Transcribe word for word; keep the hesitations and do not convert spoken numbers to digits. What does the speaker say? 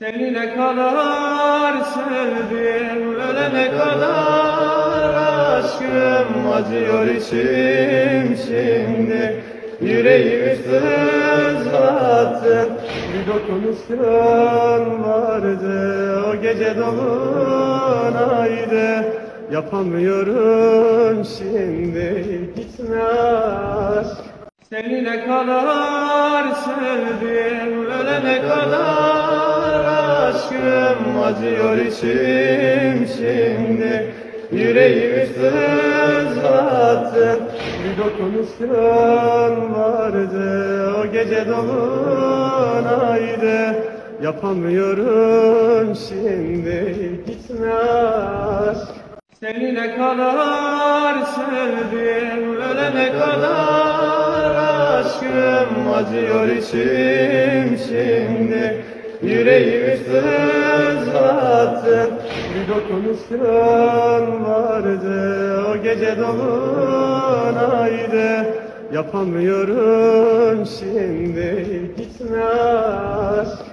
Seni ne kadar sevdim, ölene kadar aşkım acıyor içim şimdi. Yüreğimi sızlattın, bir dokunuşun vardı o gece dolunaydı. Yapamıyorum şimdi, gitme aşk. Seni ne kadar sevdim, ölene kadar aşkım acıyor içim şimdi. Yüreğimi sızlattın, bir dokunuşun vardı o gece dolunaydı. Yapamıyorum şimdi, gitme aşk. Seni ne kadar sevdim, ölene kadar aşkım acıyor içim şimdi. Yüreğimi sızlattın, bir dokunuşun vardı o gece dolunaydı. Yapamıyorum şimdi, gitme aşk.